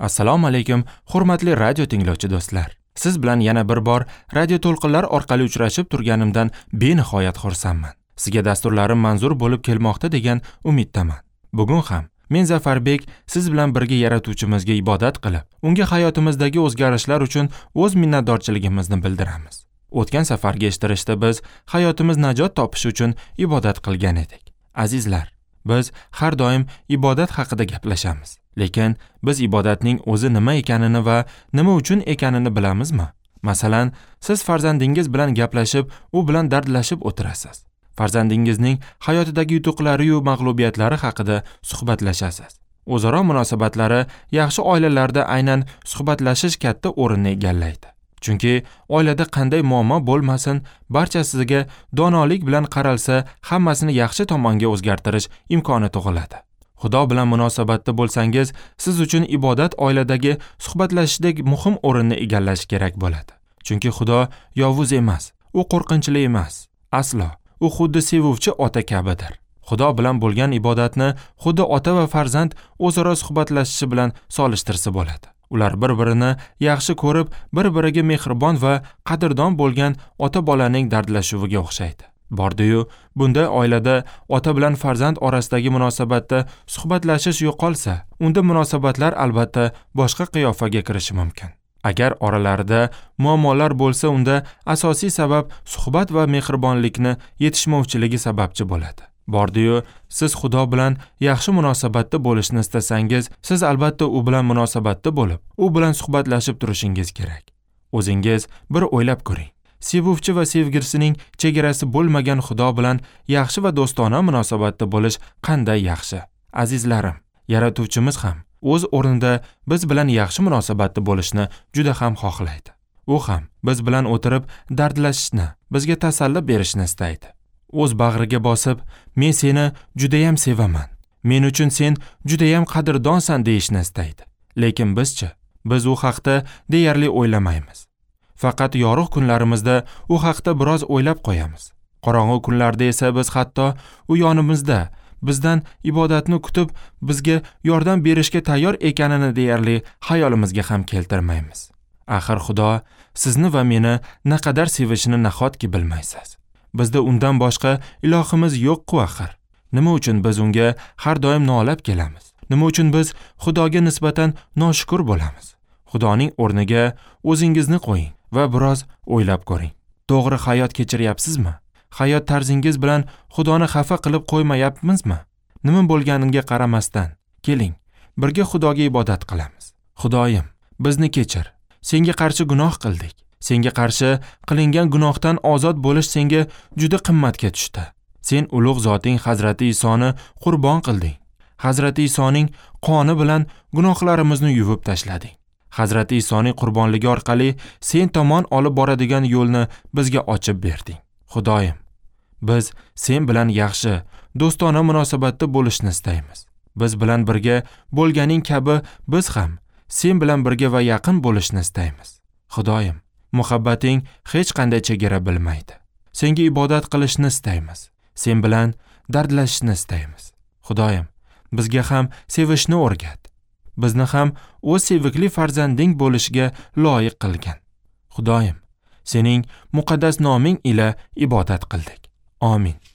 Assalomu alaykum, hurmatli radio tinglovchi do'stlar. Siz bilan yana bir bor radio to'lqinlar orqali uchrashib turganimdan benihoyat xursandman. Sizga dasturlarim manzur bo'lib kelmoqda degan umiddaman. Bugun ham men Zafarbek siz bilan birga yaratuvchimizga ibodat qilib, unga hayotimizdagi o'zgarishlar uchun o'z minnatdorchiligimizni bildiramiz. O'tgan safargi eshittirishda biz hayotimiz najot topishi uchun ibodat qilgan edik. Azizlar, biz har doim ibodat haqida gaplashamiz. Lekin biz ibodatning o'zi nima ekanini va nima uchun ekanini bilamizmi? Masalan, siz farzandingiz bilan gaplashib, u bilan dardlashib o'tirasiz. Farzandingizning hayotidagi yutuqlari va mag'lubiyatlari haqida suhbatlashasiz. O'zaro munosabatlari yaxshi oilalarda aynan suhbatlashish katta o'rinni egallaydi. Chunki oilada qanday muammo bo'lmasin, barchasiga donolik bilan qaralsa, hammasini yaxshi tomonga o'zgartirish imkoni tug'iladi. Xudo bilan munosabatda bo'lsangiz, siz uchun ibodat oiladagi suhbatlashishdek muhim o'rinni egallashi kerak bo'ladi. Chunki Xudo yovuz emas, u qo'rqinchli emas. Aslo, u xuddi sevuvchi ota kabidir. Xudo bilan bo'lgan ibodatni xuddi ota va farzand o'zaro suhbatlashishi bilan solishtirsa bo'ladi. Ular bir-birini yaxshi ko'rib, bir-biriga mehribon va qadrdon bo'lgan ota-bolaning dardlashuviga o'xshaydi. Bordi-yu, bunday oilada ota bilan farzand orasidagi munosabatda suhbatlashish yo'qolsa, unda munosabatlar albatta boshqa qiyofaga kirishi mumkin. Agar oralarida muammolar bo'lsa, unda asosiy sabab suhbat va mehribonlikni yetishmovchiligi sababchi bo'ladi. Bordi-yu, siz Xudo bilan yaxshi munosabatda bo'lishni istasangiz, siz albatta u bilan munosabatda bo'lib, u bilan suhbatlashib turishingiz kerak. O'zingiz bir o'ylab ko'ring. Sevuvchi va sevgirsining chegarasi bo'lmagan Xudo bilan yaxshi va do'stona munosabatda bo'lish qanday yaxshi. Azizlarim, yaratuvchimiz ham o'z o'rnida biz bilan yaxshi munosabatda bo'lishni juda ham xohlaydi. U ham biz bilan o'tirib dardlashishni, bizga tasalli berishni istaydi. O'z bag'riga bosib, men seni juda ham sevaman. Men uchun sen juda ham qadrdonsan deyishni istaydi. Lekin biz u haqda deyarli o'ylamaymiz. Faqat yorug' kunlarimizda u haqda biroz o'ylab qo'yamiz. Qorong'u kunlarda esa biz hatto u yonimizda, bizdan ibodatni kutib, bizga yordam berishga tayyor ekanini deyarli xayolimizga ham keltirmaymiz. Axir Xudo sizni va meni naqadar sevishini nahotki bilmaysiz. Bizda undan boshqa ilohimiz yo'q-ku axir. Nima uchun biz unga har doim nolab kelamiz? Nima uchun biz Xudoga nisbatan noshukur bo'lamiz? Xudoning o'rniga o'zingizni qo'ying va biroz o'ylab ko'ring. To'g'ri hayot kechiryapsizmi? Hayot tarzingiz bilan Xudoni xafa qilib qo'ymayapmizmi? Nima bo'lganiga qaramasdan, keling, birga Xudoga ibodat qilamiz. Xudoyim, bizni kechir. Senga qarshi gunoh qildik. Senga qarshi qilingan gunohdan ozod bo'lish senga juda qimmatga tushdi. Sen ulug' zoting Hazrati Isoni qurbon qilding. Hazrati Isoning qoni bilan gunohlarimizni yuvib tashlading. Hazrati Isoning qurbonligi orqali sen tomon olib boradigan yo'lni bizga ochib berding. Xudoyim, biz sen bilan yaxshi, do'stona munosabatda bo'lishni istaymiz. Biz bilan birga bo'lganing kabi biz ham sen bilan birga va yaqin bo'lishni istaymiz. Xudoyim, muhabbating hech qanday chegara bilmaydi. Senga ibodat qilishni istaymiz. Sen bilan dardlashishni istaymiz. Xudoyim, bizga ham sevishni o'rgat. Bizni ham o'z sevikli farzanding bo'lishiga loyiq qilgin. Xudoyim, sening muqaddas noming ila ibodat qildik. Amin.